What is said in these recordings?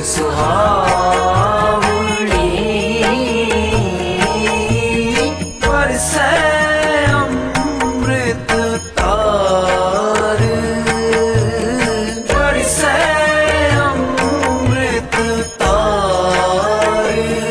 सुहावनी बरसे अमृत तार, बरसे अमृत तार।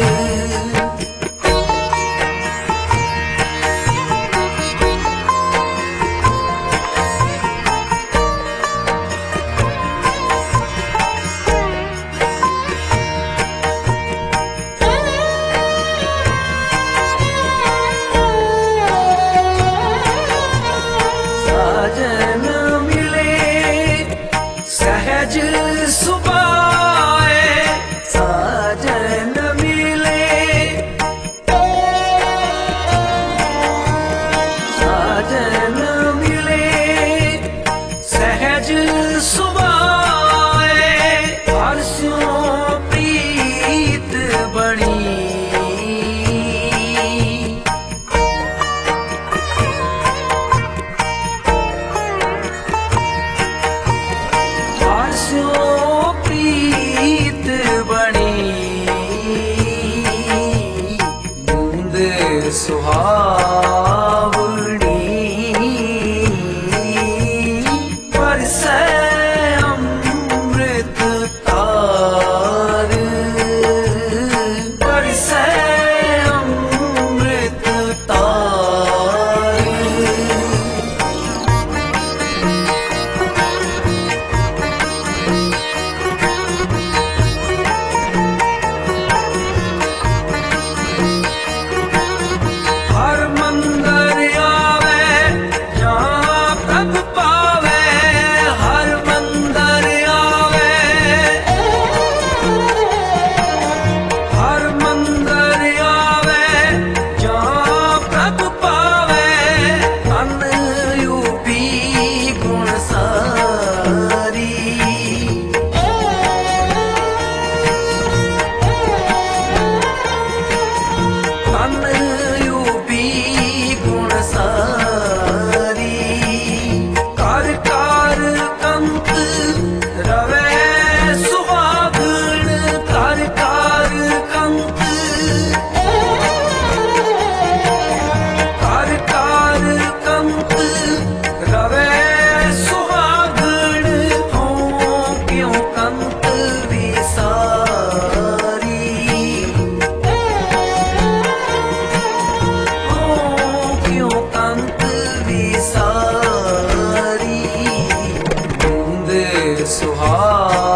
साजन मिले सहज सुबाए, साजन मिले साजन मिले सहज सुबाए, हर्षों प्रीत बनी प्रीत बनी, बूंद सुहावनी बरसे अमृत तार, बरसे अमृत तार। हर मंदिर आवे जहाँ प्रभ पावे, हर मंदिर आवे, हर मंदिर आवे जहाँ प्रभ पावे, अन यूपी गुण सारी, अन गुण सारी। कर कर कंत रवे सुहागण, कर कर कंत, कर कर कंत रवे सुहागण, हो क्यों कंत विसारी, सुहावनी